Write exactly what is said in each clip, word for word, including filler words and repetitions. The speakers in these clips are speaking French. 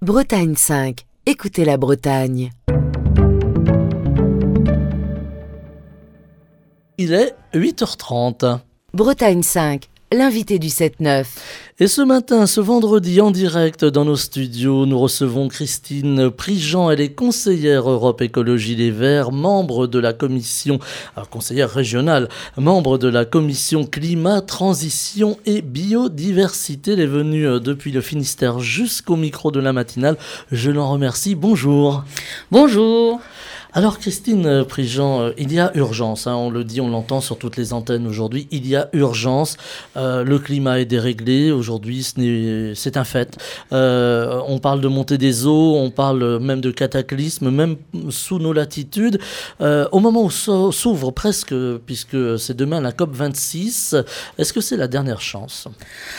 Bretagne cinq. Écoutez la Bretagne. Il est huit heures trente. Bretagne cinq, l'invité du sept neuf. Et ce matin, ce vendredi, en direct dans nos studios, nous recevons Christine Prigent. Elle est conseillère Europe Écologie Les Verts, membre de la commission, alors conseillère régionale, membre de la commission climat, transition et biodiversité. Elle est venue depuis le Finistère jusqu'au micro de la matinale. Je l'en remercie. Bonjour. Bonjour. Alors Christine Prigent, il y a urgence, hein, on le dit, on l'entend sur toutes les antennes aujourd'hui, il y a urgence, euh, le climat est déréglé, aujourd'hui ce n'est, c'est un fait, euh, on parle de montée des eaux, on parle même de cataclysme, même sous nos latitudes, euh, au moment où s'ouvre presque, puisque c'est demain la COP vingt-six, est-ce que c'est la dernière chance ?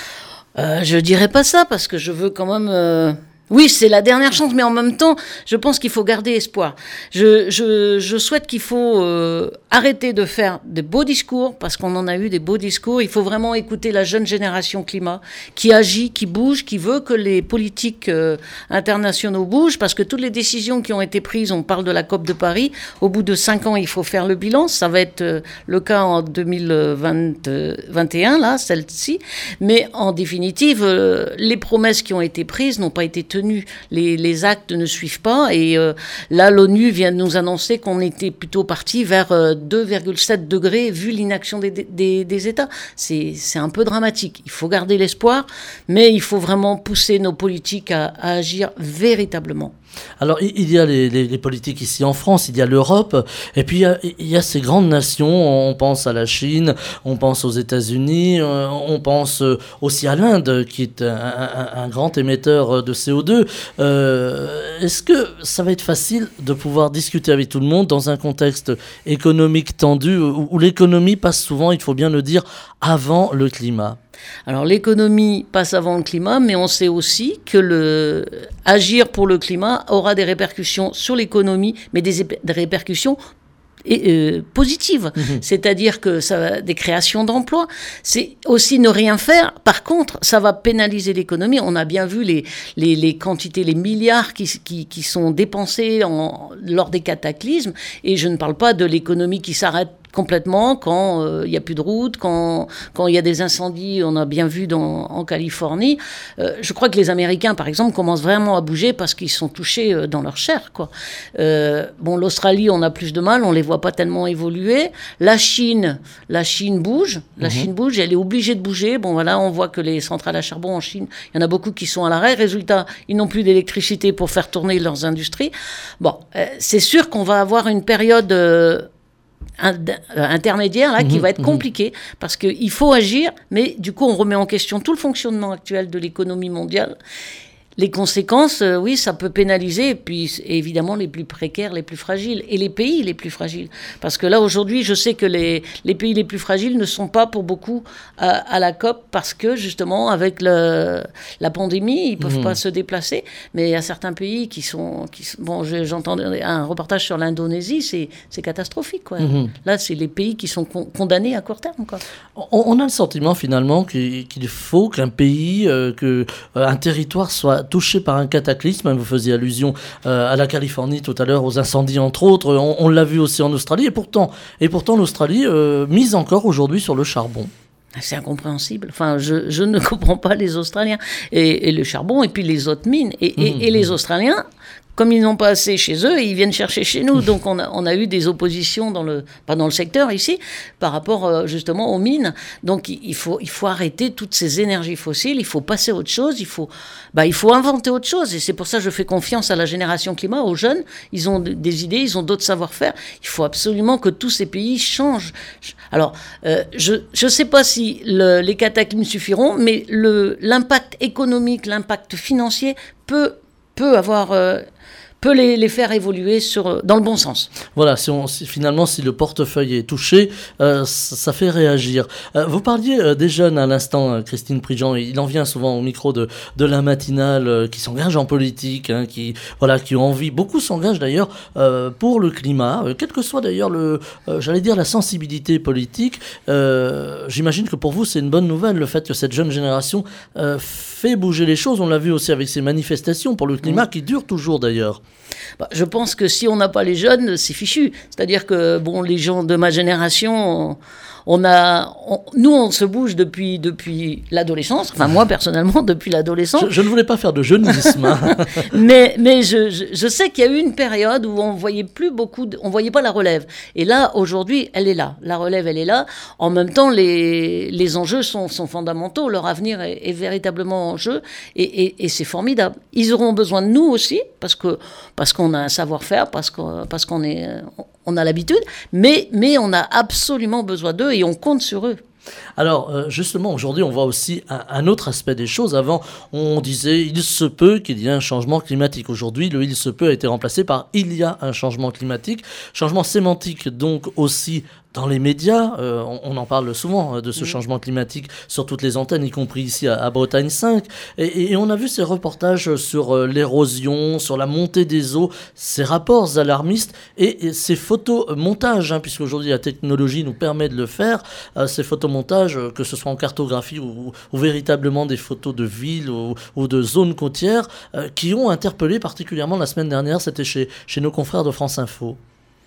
euh, Je dirais pas ça, parce que je veux quand même... Euh... Oui, c'est la dernière chance, mais en même temps, je pense qu'il faut garder espoir. Je, je, je souhaite qu'il faut euh, arrêter de faire des beaux discours, parce qu'on en a eu des beaux discours. Il faut vraiment écouter la jeune génération climat, qui agit, qui bouge, qui veut que les politiques euh, internationaux bougent, parce que toutes les décisions qui ont été prises, on parle de la COP de Paris, au bout de cinq ans, il faut faire le bilan. Ça va être euh, le cas en deux mille vingt, euh, vingt et un, là, celle-ci. Mais en définitive, euh, les promesses qui ont été prises n'ont pas été tenues. Les, les actes ne suivent pas et euh, là l'ONU vient de nous annoncer qu'on était plutôt parti vers euh, deux virgule sept degrés vu l'inaction des, des, des États. C'est, c'est un peu dramatique. Il faut garder l'espoir, mais il faut vraiment pousser nos politiques à, à agir véritablement. Alors il y a les, les, les politiques ici en France, il y a l'Europe, et puis il y a, il y a ces grandes nations, on pense à la Chine, on pense aux États-Unis, on pense aussi à l'Inde qui est un, un, un grand émetteur de C O deux. Euh, est-ce que ça va être facile de pouvoir discuter avec tout le monde dans un contexte économique tendu où, où l'économie passe souvent, il faut bien le dire, avant le climat ? Alors l'économie passe avant le climat, mais on sait aussi que le agir pour le climat aura des répercussions sur l'économie, mais des, des répercussions et, euh, positives. Mmh. C'est-à-dire que ça va des créations d'emplois. C'est aussi ne rien faire. Par contre, ça va pénaliser l'économie. On a bien vu les, les, les quantités, les milliards qui, qui, qui sont dépensés en, lors des cataclysmes. Et je ne parle pas de l'économie qui s'arrête complètement quand il euh, n'y a plus de route, quand quand il y a des incendies, on a bien vu dans, en Californie. Euh, je crois que les Américains, par exemple, commencent vraiment à bouger parce qu'ils sont touchés euh, dans leur chair, quoi. Euh, bon, l'Australie, on a plus de mal, on les voit pas tellement évoluer. La Chine, la Chine bouge, la mmh. Chine bouge, elle est obligée de bouger. Bon, voilà, on voit que les centrales à charbon en Chine, il y en a beaucoup qui sont à l'arrêt. Résultat, ils n'ont plus d'électricité pour faire tourner leurs industries. Bon, euh, c'est sûr qu'on va avoir une période euh, intermédiaire là, mmh, qui va être compliqué mmh. parce qu'il faut agir, mais du coup on remet en question tout le fonctionnement actuel de l'économie mondiale. Les conséquences, euh, oui, ça peut pénaliser, et puis évidemment les plus précaires, les plus fragiles, et les pays les plus fragiles. Parce que là, aujourd'hui, je sais que les, les pays les plus fragiles ne sont pas pour beaucoup à, à la COP, parce que justement, avec le, la pandémie, ils ne peuvent mmh. pas se déplacer. Mais il y a certains pays qui sont... Qui, bon, j'entends un reportage sur l'Indonésie, c'est, c'est catastrophique, quoi. Mmh. Là, c'est les pays qui sont con, condamnés à court terme, quoi. On, on a le sentiment, finalement, qu'il, qu'il faut qu'un pays, euh, que, euh, un territoire soit touché par un cataclysme. Vous faisiez allusion euh, à la Californie tout à l'heure, aux incendies entre autres. On, on l'a vu aussi en Australie. Et pourtant, et pourtant l'Australie euh, mise encore aujourd'hui sur le charbon. C'est incompréhensible. Enfin, je, je ne comprends pas les Australiens. Et, et le charbon, et puis les autres mines. Et, et, mmh, et les Australiens, comme ils n'ont pas assez chez eux, ils viennent chercher chez nous. Donc on a, on a eu des oppositions dans le, pas dans le secteur ici, par rapport euh, justement aux mines. Donc il faut, il faut arrêter toutes ces énergies fossiles, il faut passer à autre chose, il faut, bah, il faut inventer autre chose. Et c'est pour ça que je fais confiance à la génération climat, aux jeunes. Ils ont des idées, ils ont d'autres savoir-faire. Il faut absolument que tous ces pays changent. Alors, euh, je ne sais pas si le, les cataclysmes suffiront, mais le, l'impact économique, l'impact financier peut, peut avoir... Euh, peut les, les faire évoluer sur, dans le bon sens. Voilà, si on, si, finalement, si le portefeuille est touché, euh, ça, ça fait réagir. Euh, vous parliez euh, des jeunes à l'instant, euh, Christine Prigent, il en vient souvent au micro de, de la matinale, euh, qui s'engagent en politique, hein, qui, voilà, qui ont envie, beaucoup s'engagent d'ailleurs euh, pour le climat, euh, quelle que soit d'ailleurs, le, euh, j'allais dire, la sensibilité politique. Euh, j'imagine que pour vous, c'est une bonne nouvelle, le fait que cette jeune génération euh, fait bouger les choses. On l'a vu aussi avec ces manifestations pour le climat, mmh. qui durent toujours d'ailleurs. Bah, je pense que si on n'a pas les jeunes, c'est fichu. C'est-à-dire que bon, les gens de ma génération, on, on a, on, nous, on se bouge depuis, depuis l'adolescence. Enfin, moi, personnellement, depuis l'adolescence. Je, je ne voulais pas faire de jeunisme. Hein. mais mais je, je, je sais qu'il y a eu une période où on voyait plus beaucoup, de, on voyait pas la relève. Et là, aujourd'hui, elle est là. La relève, elle est là. En même temps, les, les enjeux sont, sont fondamentaux. Leur avenir est, est véritablement en jeu. Et, et, et c'est formidable. Ils auront besoin de nous aussi, parce que parce qu'on a un savoir-faire, parce qu'on, parce qu'on est, on a l'habitude, mais, mais on a absolument besoin d'eux et on compte sur eux. Alors, euh, justement, aujourd'hui, on voit aussi un, un autre aspect des choses. Avant, on disait « il se peut qu'il y ait un changement climatique ». Aujourd'hui, le « il se peut » a été remplacé par « il y a un changement climatique ». Changement sémantique, donc, aussi dans les médias. Euh, on, on en parle souvent de ce mmh. changement climatique sur toutes les antennes, y compris ici à, à Bretagne cinq. Et, et on a vu ces reportages sur euh, l'érosion, sur la montée des eaux, ces rapports alarmistes et, et ces photomontages, hein, puisqu'aujourd'hui la technologie nous permet de le faire, euh, ces photomontages, que ce soit en cartographie ou, ou véritablement des photos de villes ou, ou de zones côtières, euh, qui ont interpellé particulièrement la semaine dernière, c'était chez, chez nos confrères de France Info.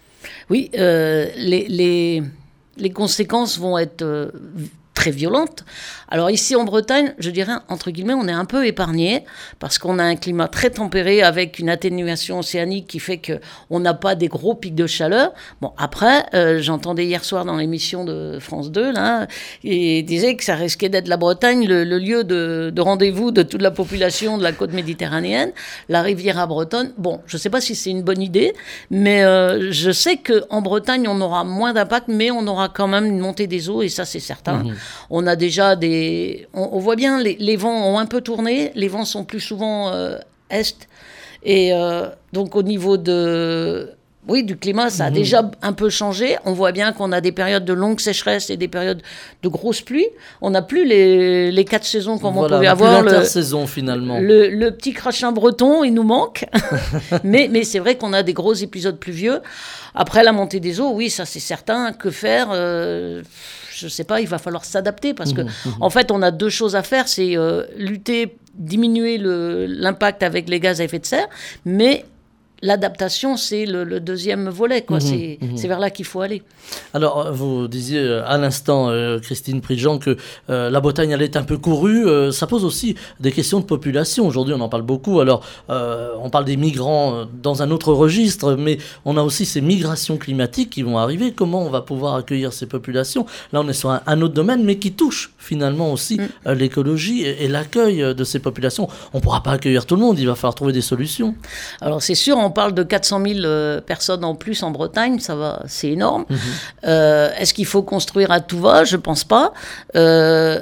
Oui, euh, les, les, les conséquences vont être euh, très violentes. Alors ici en Bretagne, je dirais, entre guillemets, on est un peu épargné parce qu'on a un climat très tempéré avec une atténuation océanique qui fait qu'on n'a pas des gros pics de chaleur. Bon, après, euh, j'entendais hier soir dans l'émission de France deux, là, et disait que ça risquait d'être la Bretagne, le, le lieu de, de rendez-vous de toute la population de la côte méditerranéenne, la Riviera bretonne. Bon, je ne sais pas si c'est une bonne idée, mais euh, je sais qu'en Bretagne, on aura moins d'impact, mais on aura quand même une montée des eaux, et ça, c'est certain. Mmh. On a déjà des... On, on voit bien, les, les vents ont un peu tourné, les vents sont plus souvent euh, est, et euh, donc au niveau de... Oui, du climat, ça a mmh. déjà un peu changé. On voit bien qu'on a des périodes de longue sécheresse et des périodes de grosses pluies. On n'a plus les, les quatre saisons comme voilà, on pouvait avoir. Plus l'intersaison, finalement. Le, le petit crachin breton, il nous manque. mais, mais c'est vrai qu'on a des gros épisodes pluvieux. Après la montée des eaux, oui, ça c'est certain. Que faire euh, je ne sais pas, il va falloir s'adapter parce que, mmh, mmh. en fait, on a deux choses à faire. C'est euh, lutter, diminuer le, l'impact avec les gaz à effet de serre, mais... l'adaptation, c'est le, le deuxième volet, quoi. Mmh, c'est, mmh. c'est vers là qu'il faut aller. Alors, vous disiez à l'instant, euh, Christine Prigent, que euh, la Bretagne allait être un peu courue. Euh, ça pose aussi des questions de population. Aujourd'hui, on en parle beaucoup. Alors, euh, on parle des migrants dans un autre registre, mais on a aussi ces migrations climatiques qui vont arriver. Comment on va pouvoir accueillir ces populations ? Là, on est sur un, un autre domaine, mais qui touche finalement aussi mmh. euh, l'écologie et, et l'accueil de ces populations. On ne pourra pas accueillir tout le monde. Il va falloir trouver des solutions. Alors, c'est sûr, on On parle de quatre cent mille euh, personnes en plus en Bretagne, ça va, c'est énorme. Mmh. Euh, est-ce qu'il faut construire à tout va ? Je ne pense pas. Euh,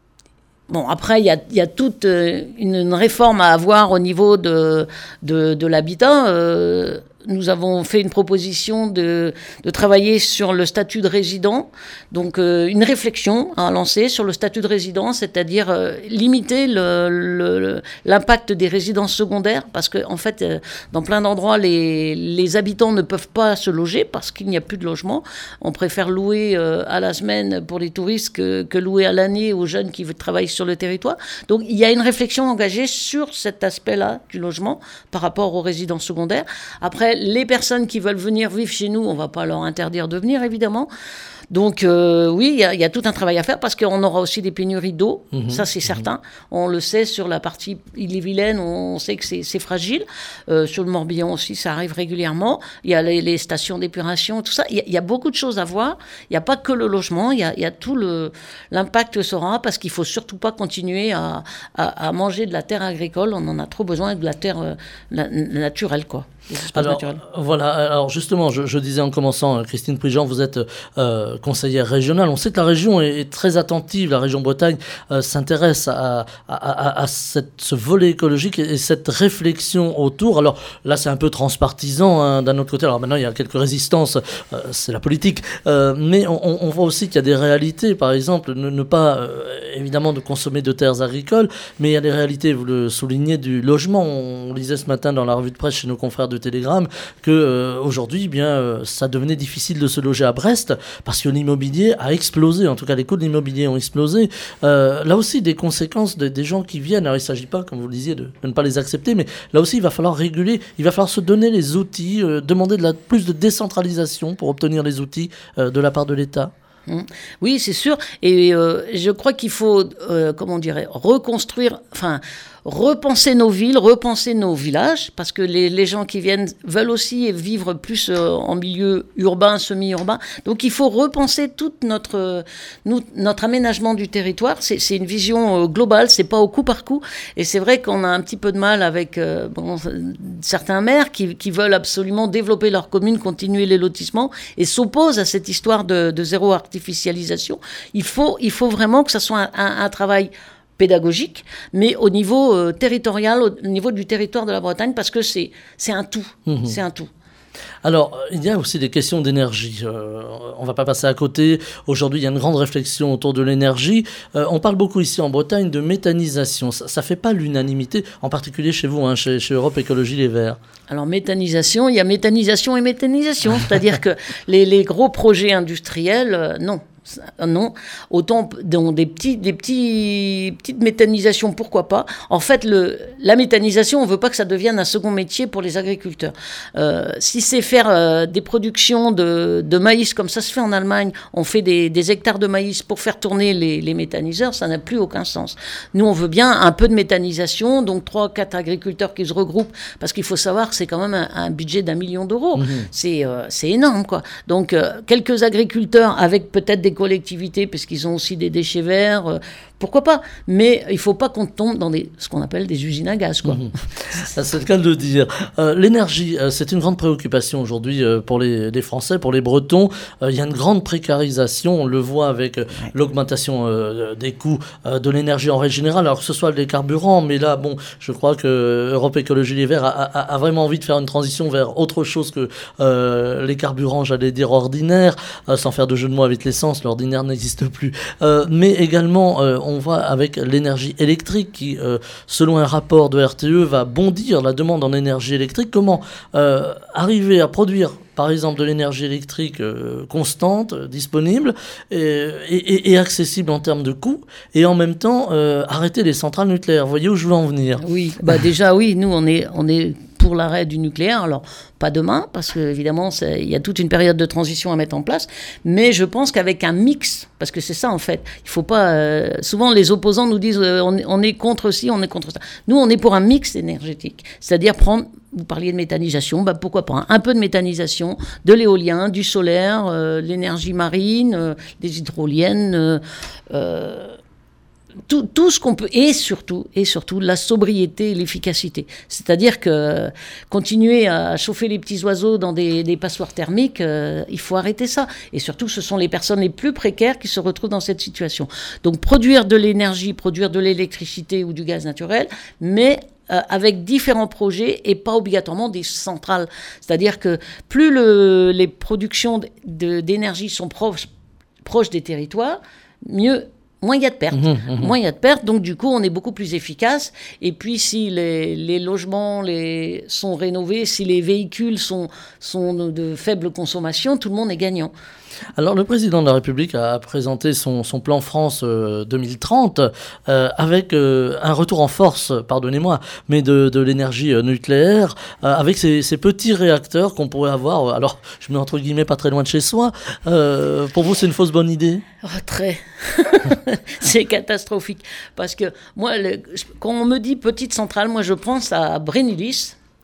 bon, après, il y a, y a toute une, une réforme à avoir au niveau de, de, de l'habitat. Euh, nous avons fait une proposition de, de travailler sur le statut de résident, donc euh, une réflexion à lancer sur le statut de résident, c'est-à-dire euh, limiter le, le, l'impact des résidences secondaires, parce qu'en en fait, euh, dans plein d'endroits, les, les habitants ne peuvent pas se loger parce qu'il n'y a plus de logement. On préfère louer euh, à la semaine pour les touristes que, que louer à l'année aux jeunes qui travaillent sur le territoire. Donc il y a une réflexion engagée sur cet aspect-là du logement par rapport aux résidences secondaires. Après, les personnes qui veulent venir vivre chez nous, on ne va pas leur interdire de venir, évidemment. Donc, euh, oui, il y, y a tout un travail à faire parce qu'on aura aussi des pénuries d'eau, mmh, ça c'est mmh. certain. On le sait sur la partie Ille-et-Vilaine, on sait que c'est, c'est fragile. Euh, sur le Morbihan aussi, ça arrive régulièrement. Il y a les, les stations d'épuration, tout ça. Il y, y a beaucoup de choses à voir. Il n'y a pas que le logement, il y a, y a tout le, l'impact que ça aura parce qu'il ne faut surtout pas continuer à, à, à manger de la terre agricole. On en a trop besoin de la terre euh, la, naturelle, quoi. Alors, voilà, alors justement, je, je disais en commençant, Christine Prigent, vous êtes euh, euh, conseillère régionale. On sait que la région est, est très attentive, la région Bretagne euh, s'intéresse à, à, à, à cette, ce volet écologique et, et cette réflexion autour. Alors là, c'est un peu transpartisan hein, d'un autre côté. Alors maintenant, il y a quelques résistances, euh, c'est la politique, euh, mais on, on voit aussi qu'il y a des réalités. Par exemple, ne, ne pas euh, évidemment de consommer de terres agricoles, mais il y a des réalités, vous le soulignez, du logement. On lisait ce matin dans la revue de presse chez nos confrères de Télégramme que euh, aujourd'hui, eh bien, euh, ça devenait difficile de se loger à Brest parce que l'immobilier a explosé. En tout cas, les coûts de l'immobilier ont explosé. Euh, là aussi, des conséquences de, des gens qui viennent. Alors, il ne s'agit pas, comme vous le disiez, de, de ne pas les accepter, mais là aussi, il va falloir réguler. Il va falloir se donner les outils, euh, demander de la, plus de décentralisation pour obtenir les outils euh, de la part de l'État. Oui, c'est sûr. Et euh, je crois qu'il faut, euh, comment dirais, reconstruire, enfin, repenser nos villes, repenser nos villages, parce que les, les gens qui viennent veulent aussi vivre plus euh, en milieu urbain, semi-urbain. Donc il faut repenser tout notre, nous, notre aménagement du territoire. C'est, c'est une vision euh, globale, c'est pas au coup par coup. Et c'est vrai qu'on a un petit peu de mal avec euh, bon, certains maires qui, qui veulent absolument développer leur commune, continuer les lotissements et s'opposent à cette histoire de, de zéro artificialisation. Il faut, il faut vraiment que ça soit un, un, un travail pédagogique, mais au niveau euh, territorial, au niveau du territoire de la Bretagne, parce que c'est, c'est un tout. Mmh. C'est un tout. Alors, il y a aussi des questions d'énergie. Euh, on ne va pas passer à côté. Aujourd'hui, il y a une grande réflexion autour de l'énergie. Euh, on parle beaucoup ici en Bretagne de méthanisation. Ça ne fait pas l'unanimité, en particulier chez vous, hein, chez, chez Europe Écologie Les Verts. Alors, méthanisation, il y a méthanisation et méthanisation. C'est-à-dire que les, les gros projets industriels, euh, non. Non, autant dans des, petits, des petits, petites méthanisations, pourquoi pas. En fait, le, la méthanisation, on ne veut pas que ça devienne un second métier pour les agriculteurs. Euh, si c'est faire euh, des productions de, de maïs, comme ça se fait en Allemagne, on fait des, des hectares de maïs pour faire tourner les, les méthaniseurs, ça n'a plus aucun sens. Nous, on veut bien un peu de méthanisation, donc trois, quatre agriculteurs qui se regroupent, parce qu'il faut savoir que c'est quand même un, un budget d'un million d'euros. Mmh. C'est, euh, c'est énorme, quoi. Donc, euh, quelques agriculteurs avec peut-être des collectivités, parce qu'ils ont aussi des déchets verts, euh, pourquoi pas, mais il ne faut pas qu'on tombe dans des, ce qu'on appelle des usines à gaz, quoi. Mmh. C'est le cas de le dire. Euh, l'énergie, euh, c'est une grande préoccupation aujourd'hui euh, pour les, les Français, pour les Bretons. Euh, il y a une grande précarisation, on le voit avec euh, l'augmentation euh, des coûts euh, de l'énergie en règle générale, alors que ce soit les carburants, mais là, bon, je crois que Europe Écologie Les Verts a, a, a vraiment envie de faire une transition vers autre chose que euh, les carburants, j'allais dire ordinaires, euh, sans faire de jeu de mots avec l'essence, l'ordinaire n'existe plus. Euh, mais également, euh, on voit avec l'énergie électrique qui, euh, selon un rapport de R T E, va bondir la demande en énergie électrique. Comment euh, arriver à produire, par exemple, de l'énergie électrique euh, constante, euh, disponible et, et, et accessible en termes de coûts, et en même temps euh, arrêter les centrales nucléaires. Vous voyez où je veux en venir ? Oui, bah déjà oui, nous on est, on est pour l'arrêt du nucléaire. Alors, pas demain, parce qu'évidemment, il y a toute une période de transition à mettre en place, mais je pense qu'avec un mix, parce que c'est ça en fait, il faut pas... Euh, souvent, les opposants nous disent euh, on, on est contre ci, on est contre ça. Nous, on est pour un mix énergétique, c'est-à-dire prendre... Vous parliez de méthanisation, bah pourquoi pas, hein, un peu de méthanisation, de l'éolien, du solaire, euh, l'énergie marine, euh, des hydroliennes... Euh, euh, Tout, tout ce qu'on peut, et surtout, et surtout la sobriété et l'efficacité. C'est-à-dire que continuer à chauffer les petits oiseaux dans des, des passoires thermiques, euh, il faut arrêter ça. Et surtout, ce sont les personnes les plus précaires qui se retrouvent dans cette situation. Donc, produire de l'énergie, produire de l'électricité ou du gaz naturel, mais euh, avec différents projets et pas obligatoirement des centrales. C'est-à-dire que plus le, les productions de, d'énergie sont proches, proches des territoires, mieux... moins il y a de pertes, mmh, mmh. moins il y a de pertes, donc du coup on est beaucoup plus efficace. Et puis si les, les logements les, sont rénovés, si les véhicules sont, sont de faible consommation, tout le monde est gagnant. Alors le président de la République a présenté son, son plan France euh, deux mille trente euh, avec euh, un retour en force, pardonnez-moi, mais de, de l'énergie euh, nucléaire, euh, avec ces, ces petits réacteurs qu'on pourrait avoir, alors je mets entre guillemets pas très loin de chez soi. Euh, pour vous c'est une fausse bonne idée ? Oh, très. C'est catastrophique. Parce que moi, le, quand on me dit petite centrale, moi je pense à Brennilis,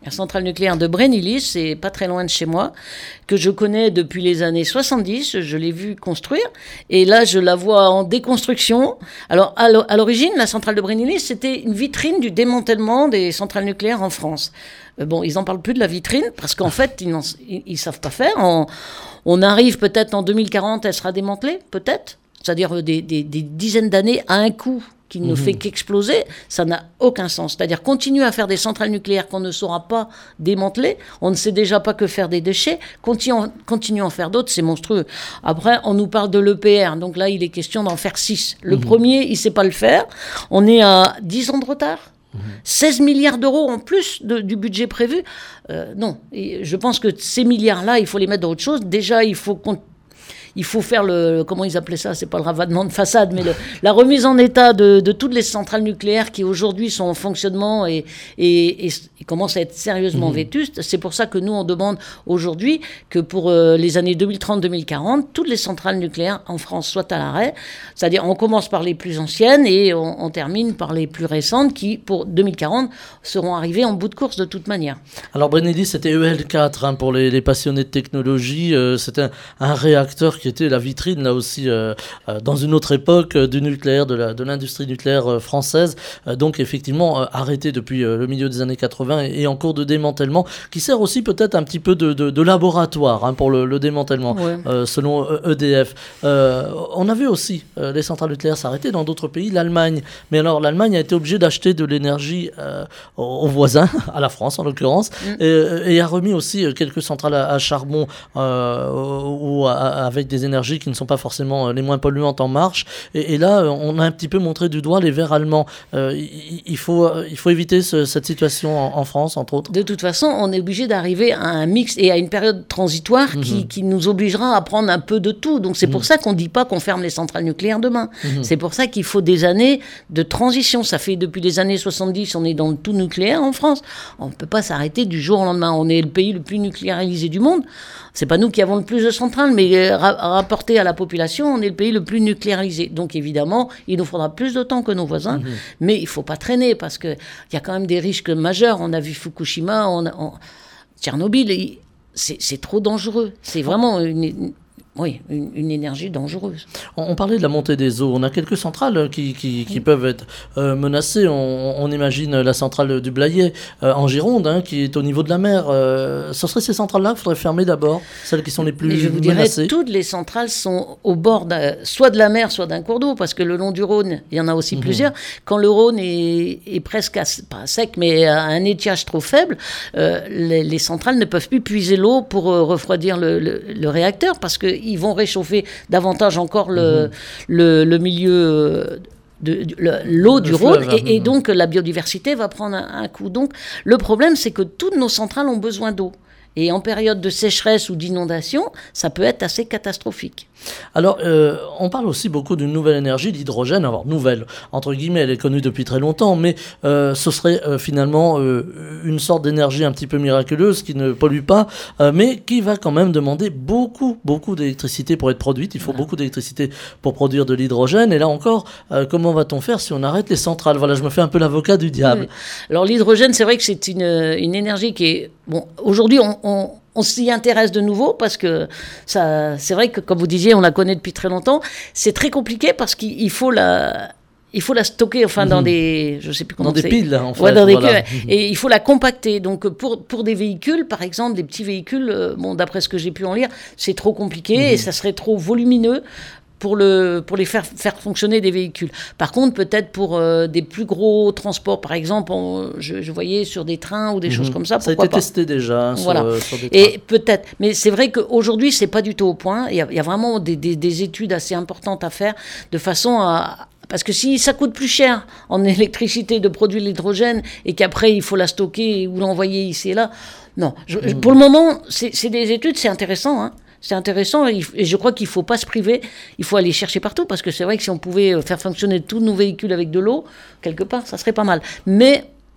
La centrale nucléaire de Brennilis, c'est pas très loin de chez moi, que je connais depuis les années soixante-dix, je l'ai vu construire, et là je la vois en déconstruction. Alors à l'origine, la centrale de Brennilis, c'était une vitrine du démantèlement des centrales nucléaires en France. Euh, bon, ils en parlent plus de la vitrine, parce qu'en fait, ils, ils, ils savent pas faire. On, on arrive peut-être en deux mille quarante, elle sera démantelée, peut-être, c'est-à-dire des, des, des dizaines d'années à un coup, qui ne mmh. fait qu'exploser, ça n'a aucun sens. C'est-à-dire continuer à faire des centrales nucléaires qu'on ne saura pas démanteler, on ne sait déjà pas que faire des déchets, continuer continue à en faire d'autres, c'est monstrueux. Après, on nous parle de l'E P R, donc là, il est question d'en faire six. Le mmh. premier, il ne sait pas le faire, on est à dix ans de retard. Mmh. seize milliards d'euros en plus de, du budget prévu. Euh, non, et je pense que ces milliards-là, il faut les mettre dans autre chose. Déjà, il faut qu'on Il faut faire le, comment ils appelaient ça, c'est pas le ravalement de façade, mais le, la remise en état de, de toutes les centrales nucléaires qui aujourd'hui sont en fonctionnement et, et, et, et commencent à être sérieusement mmh. vétustes. C'est pour ça que nous, on demande aujourd'hui que pour euh, les années deux mille trente deux mille quarante, toutes les centrales nucléaires en France soient à l'arrêt. C'est-à-dire, on commence par les plus anciennes et on, on termine par les plus récentes qui, pour deux mille quarante, seront arrivées en bout de course de toute manière. Alors, Brennilis, c'était E L quatre, hein, pour les, les passionnés de technologie. Euh, c'était un, un réacteur qui était la vitrine, là aussi, euh, euh, dans une autre époque euh, du nucléaire, de, la, de l'industrie nucléaire euh, française. Euh, donc, effectivement, euh, arrêté depuis euh, le milieu des années quatre-vingts et, et en cours de démantèlement, qui sert aussi peut-être un petit peu de, de, de laboratoire hein, pour le, le démantèlement, ouais. euh, selon E D F. Euh, on a vu aussi euh, les centrales nucléaires s'arrêter dans d'autres pays, l'Allemagne. Mais alors, l'Allemagne a été obligée d'acheter de l'énergie euh, aux, aux voisins, à la France en l'occurrence, mm. et, et a remis aussi quelques centrales à, à charbon euh, ou à, avec des énergies qui ne sont pas forcément les moins polluantes en marche. Et, et là, on a un petit peu montré du doigt les verts allemands. Euh, il, il, faut, il faut éviter ce, cette situation en, en France, entre autres. De toute façon, on est obligé d'arriver à un mix et à une période transitoire mmh. qui, qui nous obligera à prendre un peu de tout. Donc c'est mmh. pour ça qu'on ne dit pas qu'on ferme les centrales nucléaires demain. Mmh. C'est pour ça qu'il faut des années de transition. Ça fait depuis les années soixante-dix, on est dans le tout nucléaire en France. On ne peut pas s'arrêter du jour au lendemain. On est le pays le plus nucléarisé du monde. C'est pas nous qui avons le plus de centrales, mais ra- rapporté à la population, on est le pays le plus nucléarisé. Donc évidemment, il nous faudra plus de temps que nos voisins, mmh. mais il faut pas traîner parce que il y a quand même des risques majeurs. On a vu Fukushima, on a, on... Tchernobyl, c'est, c'est trop dangereux. C'est vraiment une, une... Oui, une, une énergie dangereuse. On, on parlait de la montée des eaux. On a quelques centrales qui, qui, qui mmh. peuvent être euh, menacées. On, on imagine la centrale du Blayais euh, en Gironde, hein, qui est au niveau de la mer. Euh, ce seraient ces centrales-là qu'il faudrait fermer d'abord, celles qui sont les plus menacées. Et je vous menacées. dirais, toutes les centrales sont au bord soit de la mer, soit d'un cours d'eau, parce que le long du Rhône, il y en a aussi mmh. plusieurs. Quand le Rhône est, est presque, à, pas sec, mais à un étiage trop faible, euh, les, les centrales ne peuvent plus puiser l'eau pour euh, refroidir le, le, le réacteur, parce que ils vont réchauffer davantage encore le, mmh. le, le milieu, de, de, le, l'eau le du Rhône, fleuve, et, et donc la biodiversité va prendre un, un coup. Donc le problème, c'est que toutes nos centrales ont besoin d'eau. Et en période de sécheresse ou d'inondation, ça peut être assez catastrophique. Alors, euh, on parle aussi beaucoup d'une nouvelle énergie, l'hydrogène. Alors, nouvelle, entre guillemets, elle est connue depuis très longtemps, mais euh, ce serait euh, finalement euh, une sorte d'énergie un petit peu miraculeuse qui ne pollue pas, euh, mais qui va quand même demander beaucoup, beaucoup d'électricité pour être produite. Il faut voilà. beaucoup d'électricité pour produire de l'hydrogène. Et là encore, euh, comment va-t-on faire si on arrête les centrales ? Voilà, je me fais un peu l'avocat du diable. Oui. Alors, l'hydrogène, c'est vrai que c'est une, une énergie qui est... Bon, aujourd'hui, on... on On s'y intéresse de nouveau parce que ça, c'est vrai que, comme vous disiez, on la connaît depuis très longtemps. C'est très compliqué parce qu'il faut la, il faut la stocker, enfin, mmh. dans des, je sais plus comment dans c'est. des piles, en fait. Ouais, dans des voilà. queues, et il faut la compacter. Donc, pour, pour des véhicules, par exemple, des petits véhicules, euh, bon, d'après ce que j'ai pu en lire, c'est trop compliqué mmh. et ça serait trop volumineux pour, le, pour les faire, faire fonctionner des véhicules. Par contre, peut-être pour euh, des plus gros transports, par exemple, on, je, je voyais sur des trains ou des mmh. choses comme ça, ça pourquoi a été pas. testé déjà hein, sur, voilà. euh, sur des trains. Et peut-être, mais c'est vrai qu'aujourd'hui, c'est pas du tout au point. Il y a, il y a vraiment des, des, des études assez importantes à faire, de façon à... Parce que si ça coûte plus cher en électricité de produire l'hydrogène et qu'après, il faut la stocker ou l'envoyer ici et là, non. Je, mmh. Pour le moment, c'est, c'est des études, c'est intéressant, hein. C'est intéressant et je crois qu'il ne faut pas se priver. Il faut aller chercher partout parce que c'est vrai que si on pouvait faire fonctionner tous nos véhicules avec de l'eau, quelque part, ça serait pas mal. Mais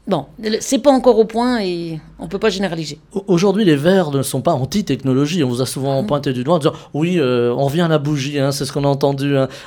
Bon, c'est pas encore au point et on peut pas généraliser. Aujourd'hui, les Verts ne sont pas anti-technologie. On vous a souvent mmh. pointé du doigt en disant oui, euh, on revient à la bougie, hein, c'est ce qu'on a entendu, hein,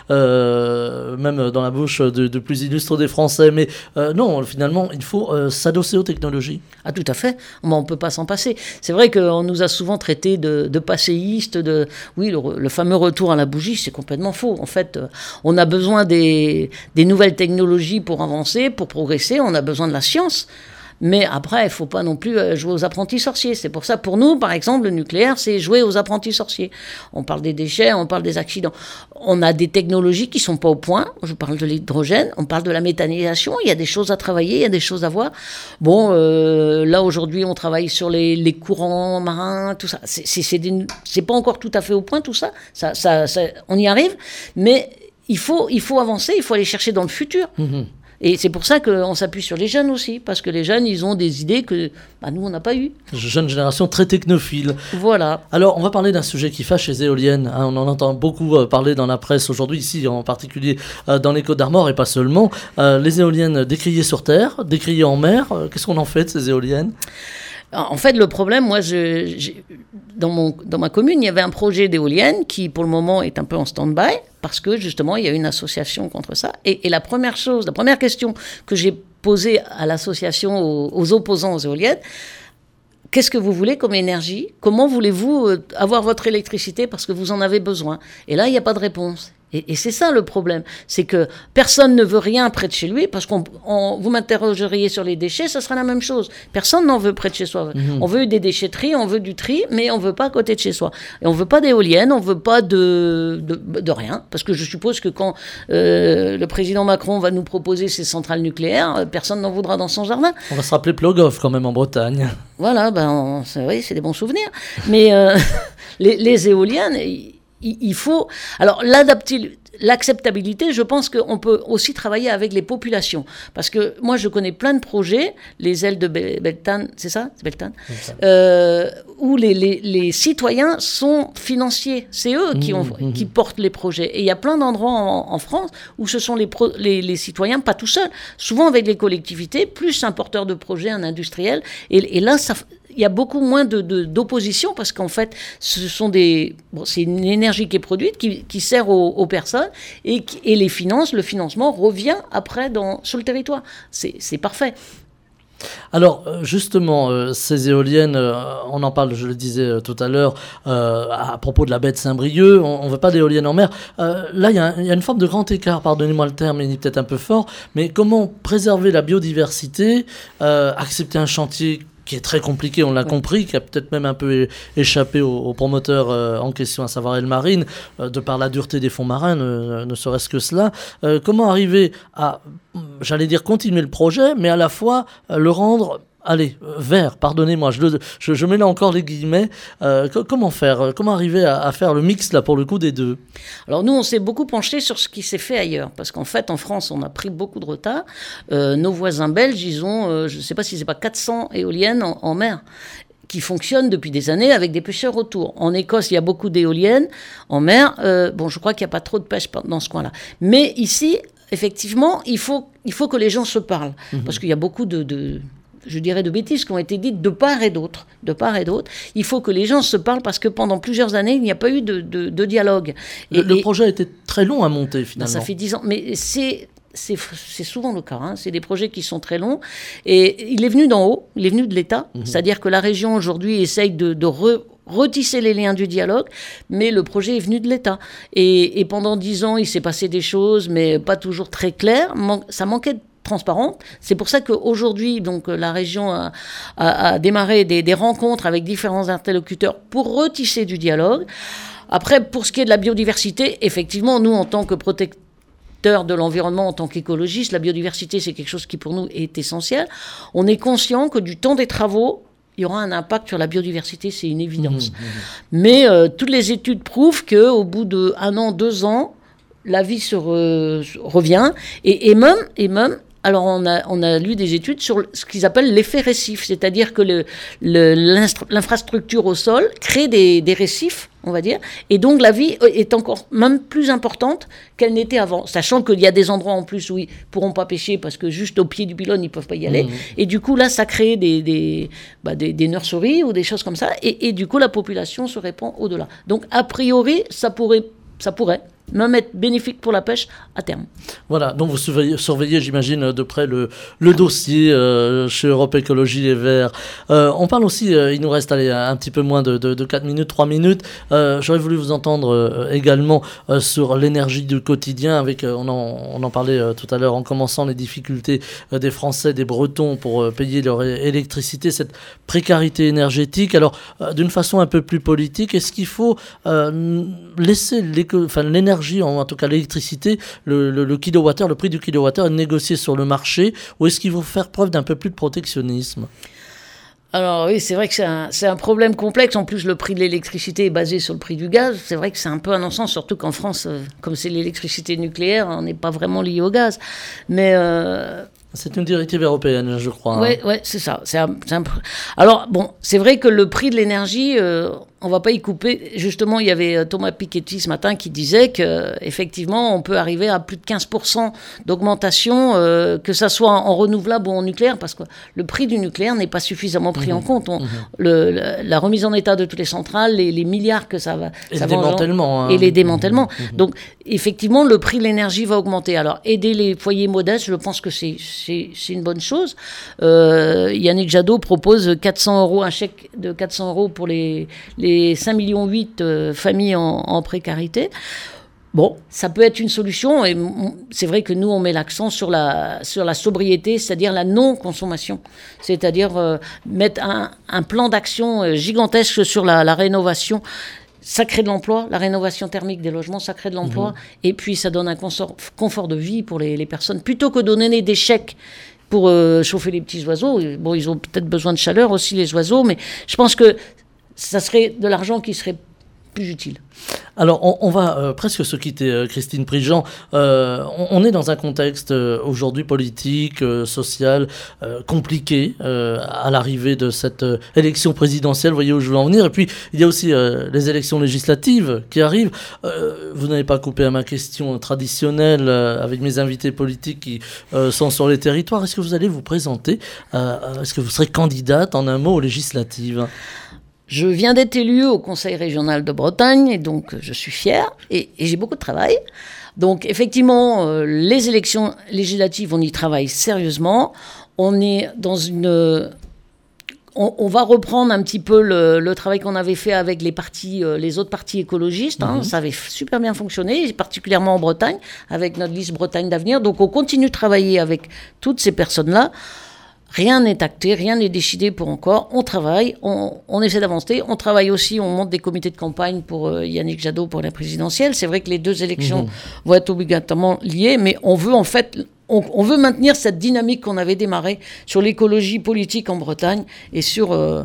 euh, même dans la bouche de, de plus illustres des Français. Mais euh, non, finalement, il faut euh, s'adosser aux technologies. Ah, tout à fait. Bon, on peut pas s'en passer. C'est vrai qu'on nous a souvent traités de, de passéistes, de oui, le, le fameux retour à la bougie, c'est complètement faux. En fait, on a besoin des, des nouvelles technologies pour avancer, pour progresser. On a besoin de la science. Mais après, il ne faut pas non plus jouer aux apprentis sorciers. C'est pour ça, pour nous, par exemple, le nucléaire, c'est jouer aux apprentis sorciers. On parle des déchets, on parle des accidents. On a des technologies qui ne sont pas au point. Je parle de l'hydrogène, on parle de la méthanisation. Il y a des choses à travailler, il y a des choses à voir. Bon, euh, là, aujourd'hui, on travaille sur les, les courants marins, tout ça. C'est, c'est, c'est, des, c'est pas encore tout à fait au point, tout ça. Ça, ça, ça on y arrive. Mais il faut, il faut avancer, il faut aller chercher dans le futur. Mmh. Et c'est pour ça qu'on s'appuie sur les jeunes aussi, parce que les jeunes, ils ont des idées que bah, nous, on n'a pas eues. Jeune génération très technophile. Voilà. Alors, on va parler d'un sujet qui fâche les éoliennes. Hein, on en entend beaucoup euh, parler dans la presse aujourd'hui, ici en particulier euh, dans les Côtes-d'Armor et pas seulement. Euh, les éoliennes décriées sur terre, décriées en mer. Euh, qu'est-ce qu'on en fait de ces éoliennes ? En fait, le problème, moi, je, je, dans, mon, dans ma commune, il y avait un projet d'éolienne qui, pour le moment, est un peu en stand-by parce que, justement, il y a une association contre ça. Et, et la première chose, la première question que j'ai posée à l'association, aux, aux opposants aux éoliennes, qu'est-ce que vous voulez comme énergie ? Comment voulez-vous avoir votre électricité parce que vous en avez besoin ? Et là, il n'y a pas de réponse. Et, et c'est ça le problème, c'est que personne ne veut rien près de chez lui, parce qu'on on, vous m'interrogeriez sur les déchets, ça sera la même chose. Personne n'en veut près de chez soi. Mmh. On veut des déchetteries, on veut du tri, mais on ne veut pas à côté de chez soi. Et on ne veut pas d'éoliennes, on ne veut pas de, de, de rien, parce que je suppose que quand euh, le président Macron va nous proposer ses centrales nucléaires, personne n'en voudra dans son jardin. On va se rappeler Plogoff quand même en Bretagne. Voilà, ben, on, c'est, oui, c'est des bons souvenirs. Mais euh, les, les éoliennes... Il faut... Alors, l'acceptabilité, je pense qu'on peut aussi travailler avec les populations. Parce que moi, je connais plein de projets, les ailes de Beltane, c'est ça C'est Beltane euh, où les, les, les citoyens sont financiers. C'est eux qui, ont, mmh, qui mmh. portent les projets. Et il y a plein d'endroits en, en France où ce sont les, pro, les, les citoyens, pas tout seuls, souvent avec les collectivités, plus un porteur de projet, un industriel. Et, et là, ça... il y a beaucoup moins de, de, d'opposition parce qu'en fait, ce sont des, bon, c'est une énergie qui est produite, qui, qui sert aux, aux personnes et, et les finances, le financement revient après dans, sur le territoire. C'est, c'est parfait. Alors justement, euh, ces éoliennes, euh, on en parle, je le disais euh, tout à l'heure, euh, à propos de la baie de Saint-Brieuc, on ne veut pas d'éoliennes en mer. Euh, là, il y, y a une forme de grand écart, pardonnez-moi le terme, il est peut-être un peu fort, mais comment préserver la biodiversité, euh, accepter un chantier qui est très compliqué, on l'a ouais. compris, qui a peut-être même un peu échappé aux, aux promoteurs euh, en question, à savoir Elmarine, euh, de par la dureté des fonds marins, ne, ne serait-ce que cela. Euh, comment arriver à, j'allais dire, continuer le projet, mais à la fois euh, le rendre... Allez, vert, pardonnez-moi, je, je, je mets là encore les guillemets. Euh, comment faire Comment arriver à, à faire le mix, là, pour le coup, des deux ? Alors nous, on s'est beaucoup penché sur ce qui s'est fait ailleurs, parce qu'en fait, en France, on a pris beaucoup de retard. Euh, nos voisins belges, ils ont, euh, je ne sais pas si c'est pas quatre cents éoliennes en, en mer, qui fonctionnent depuis des années avec des pêcheurs autour. En Écosse, il y a beaucoup d'éoliennes en mer. Euh, bon, je crois qu'il n'y a pas trop de pêche dans ce coin-là. Mais ici, effectivement, il faut, il faut que les gens se parlent, mmh. parce qu'il y a beaucoup de... de je dirais de bêtises qui ont été dites de part et d'autre, de part et d'autre. Il faut que les gens se parlent parce que pendant plusieurs années, il n'y a pas eu de, de, de dialogue. Et, le, le et, projet a été très long à monter, finalement. Ben ça fait dix ans, mais c'est... C'est, c'est souvent le cas, hein. C'est des projets qui sont très longs. Et il est venu d'en haut, il est venu de l'État. Mmh. C'est-à-dire que la région, aujourd'hui, essaye de, de re, retisser les liens du dialogue, mais le projet est venu de l'État. Et, et pendant dix ans, il s'est passé des choses, mais pas toujours très claires. Man- ça manquait de transparente. C'est pour ça qu'aujourd'hui, donc, la région a, a, a démarré des, des rencontres avec différents interlocuteurs pour retisser du dialogue. Après, pour ce qui est de la biodiversité, effectivement, nous, en tant que protecteurs de l'environnement, en tant qu'écologistes, la biodiversité, c'est quelque chose qui, pour nous, est essentiel. On est conscient que du temps des travaux, il y aura un impact sur la biodiversité, c'est une évidence. Mmh, mmh. Mais euh, toutes les études prouvent qu'au bout d'un an, deux ans, la vie se re, revient. Et, et même... Et même Alors, on a, on a lu des études sur ce qu'ils appellent l'effet récif, c'est-à-dire que le, le, l'infrastructure au sol crée des, des récifs, on va dire, et donc la vie est encore même plus importante qu'elle n'était avant, sachant qu'il y a des endroits en plus où ils ne pourront pas pêcher parce que juste au pied du pylône, ils ne peuvent pas y aller. Mmh. Et du coup, là, ça crée des, des, bah, des, des nurseries ou des choses comme ça, et, et du coup, la population se répand au-delà. Donc, a priori, ça pourrait, ça pourrait même être bénéfique pour la pêche à terme. Voilà, donc vous surveillez, surveillez j'imagine, de près le, le dossier euh, chez Europe Écologie Les Verts. Euh, on parle aussi, euh, il nous reste allez, un petit peu moins de, de, de quatre minutes, trois minutes. Euh, j'aurais voulu vous entendre euh, également euh, sur l'énergie du quotidien. Avec, euh, on, en, on en parlait euh, tout à l'heure en commençant, les difficultés euh, des Français, des Bretons pour euh, payer leur é- électricité, cette précarité énergétique. Alors, euh, d'une façon un peu plus politique, est-ce qu'il faut euh, laisser enfin, l'énergie, en tout cas l'électricité, le, le, le kilowattheure, le prix du kilowattheure est négocié sur le marché, ou est-ce qu'il faut faire preuve d'un peu plus de protectionnisme ? Alors oui, c'est vrai que c'est un, c'est un problème complexe. En plus, le prix de l'électricité est basé sur le prix du gaz. C'est vrai que c'est un peu un non-sens, surtout qu'en France, euh, comme c'est l'électricité nucléaire, on n'est pas vraiment lié au gaz. Mais... Euh C'est une directive européenne, je crois. Oui, hein. ouais, c'est ça. C'est un, c'est un... Alors, bon, c'est vrai que le prix de l'énergie, euh, on ne va pas y couper. Justement, il y avait Thomas Piketty ce matin qui disait qu'effectivement, on peut arriver à plus de quinze pour cent d'augmentation, euh, que ça soit en renouvelable ou en nucléaire, parce que le prix du nucléaire n'est pas suffisamment pris mmh. en compte. On, mmh. le, le, la remise en état de toutes les centrales, les, les milliards que ça va... Et ça les démantèlements. Hein. Et les démantèlements. Mmh. Donc, effectivement, le prix de l'énergie va augmenter. Alors, aider les foyers modestes, je pense que c'est... C'est, c'est une bonne chose. Euh, Yannick Jadot propose quatre cents euros, un chèque de quatre cents euros pour les, les cinq virgule huit millions euh, familles en, en précarité. Bon, ça peut être une solution, et c'est vrai que nous, on met l'accent sur la, sur la sobriété, c'est-à-dire la non-consommation. C'est-à-dire euh, mettre un, un plan d'action gigantesque sur la, la rénovation. Ça crée de l'emploi, la rénovation thermique des logements, ça crée de l'emploi, mmh. et puis ça donne un confort, confort de vie pour les, les personnes. Plutôt que de donner des chèques pour euh, chauffer les petits oiseaux, bon, ils ont peut-être besoin de chaleur aussi, les oiseaux, mais je pense que ça serait de l'argent qui serait plus utile. Alors, on, on va euh, presque se quitter, euh, Christine Prigent. Euh, on, on est dans un contexte euh, aujourd'hui politique, euh, social, euh, compliqué euh, à l'arrivée de cette euh, élection présidentielle. Vous voyez où je veux en venir. Et puis, il y a aussi euh, les élections législatives qui arrivent. Euh, vous n'avez pas coupé à ma question traditionnelle euh, avec mes invités politiques qui euh, sont sur les territoires. Est-ce que vous allez vous présenter euh, Est-ce que vous serez candidate, en un mot, aux législatives ? Je viens d'être élue au Conseil régional de Bretagne, et donc je suis fière, et, et j'ai beaucoup de travail. Donc effectivement, euh, les élections législatives, on y travaille sérieusement. On est dans une... On, on va reprendre un petit peu le, le travail qu'on avait fait avec les partis, euh, les autres partis écologistes. Hein. Mmh. Ça avait super bien fonctionné, particulièrement en Bretagne, avec notre liste Bretagne d'avenir. Donc on continue de travailler avec toutes ces personnes-là. Rien n'est acté, rien n'est décidé pour encore. On travaille, on, on essaie d'avancer. On travaille aussi, on monte des comités de campagne pour euh, Yannick Jadot pour la présidentielle. C'est vrai que les deux élections mmh. vont être obligatoirement liées, mais on veut en fait, on, on veut maintenir cette dynamique qu'on avait démarrée sur l'écologie politique en Bretagne et sur, euh,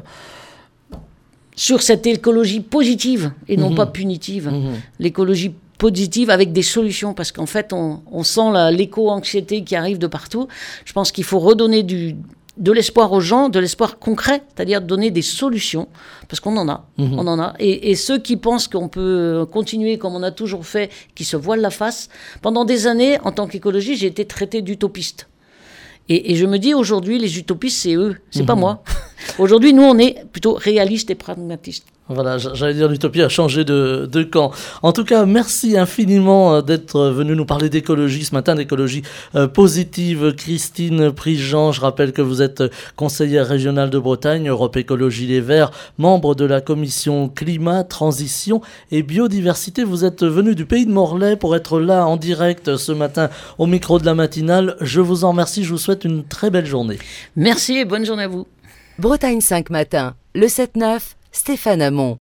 sur cette écologie positive et non mmh. pas punitive. Mmh. L'écologie positive avec des solutions, parce qu'en fait on, on sent la, l'éco-anxiété qui arrive de partout. Je pense qu'il faut redonner du, de l'espoir aux gens, de l'espoir concret, c'est-à-dire donner des solutions, parce qu'on en a, mmh. on en a. Et, et ceux qui pensent qu'on peut continuer comme on a toujours fait, qui se voilent la face, pendant des années, en tant qu'écologiste, j'ai été traité d'utopiste. Et, et je me dis, aujourd'hui, les utopistes, c'est eux, c'est mmh. pas moi. Aujourd'hui, nous, on est plutôt réalistes et pragmatistes. Voilà, j'allais dire l'utopie a changé de, de camp. En tout cas, merci infiniment d'être venu nous parler d'écologie ce matin, d'écologie euh, positive. Christine Prigent, je rappelle que vous êtes conseillère régionale de Bretagne, Europe Écologie Les Verts, membre de la commission climat, transition et biodiversité. Vous êtes venu du pays de Morlaix pour être là en direct ce matin au micro de la matinale. Je vous en remercie, je vous souhaite une très belle journée. Merci et bonne journée à vous. Bretagne cinq matin, le sept neuf, Stéphane Hamon.